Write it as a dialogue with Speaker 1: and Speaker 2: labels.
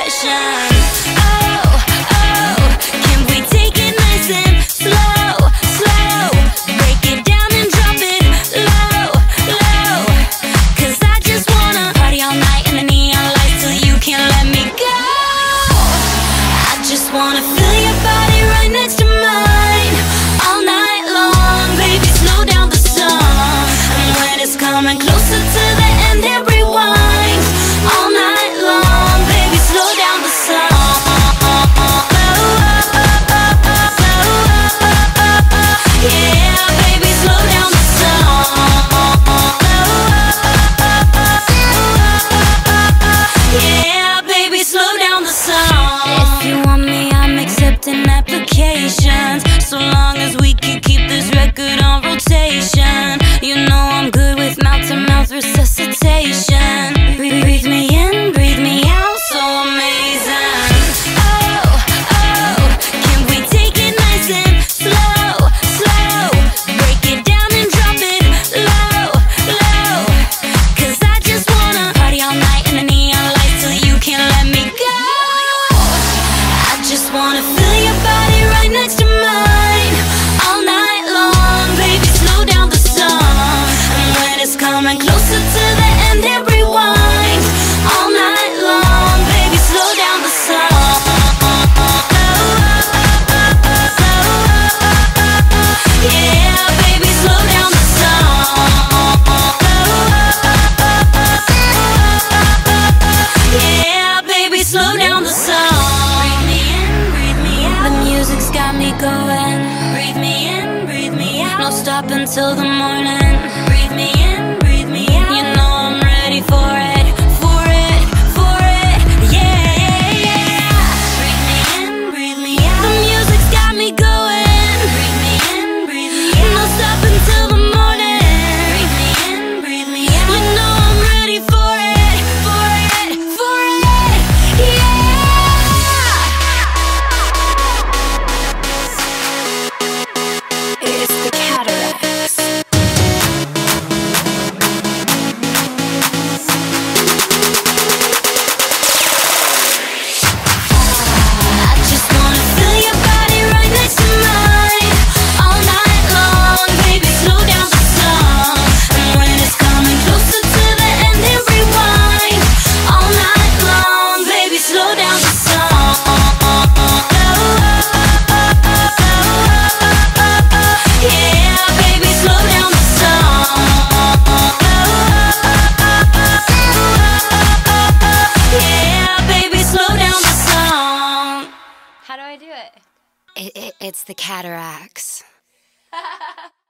Speaker 1: passion. Oh, oh, can we take it nice and slow, slow? Break it down and drop it low, low. 'Cause I just wanna party all night in the neon lights till you can't let me go. I just wanna feel your body right next to mine all night long. Baby, slow down the song, and when it's coming closer to the end, then rewind all night long. Baby, slow down the song. Yeah, baby, slow down the song. Yeah, baby, slow down the song. If you want me, I'm accepting applications, so long as we can keep this record on rotation. You know I'm good with mouth-to-mouth resuscitation. Breathe me in, breathe me out, so amazing. Oh, oh, can we take it nice and slow, slow? Break it down and drop it low, low. 'Cause I just wanna party all night in the neon lights till you can't let me go. I just wanna feel your body right next to mine all night long. Baby, slow down the song, and when it's coming closer to the end, then rewind all night long. Baby, slow down the song. Yeah, baby, slow down the song. Yeah, baby, slow down the song. Breathe me in, breathe me out. The music's got me going. Breathe me in, breathe me out. No stop until the morning. Breathe me in, breathe me out. You know I'm ready for it, for it, for it. Yeah, yeah, yeah. Breathe me in, breathe me out. The music's got me going. Breathe me in, breathe me out. No stop until the morning. Breathe me in, breathe me out. You know I'm ready for it, for it, for it. Yeah. It's the Cataracts. I just wanna feel your body right next to mine all night long. Baby, slow down the song, and when it's coming closer to the end, then rewind all night long. Baby, slow down the song. Yeah, baby, slow down the song. Yeah, baby, slow down the song. How do I do it? It's the Cataracts.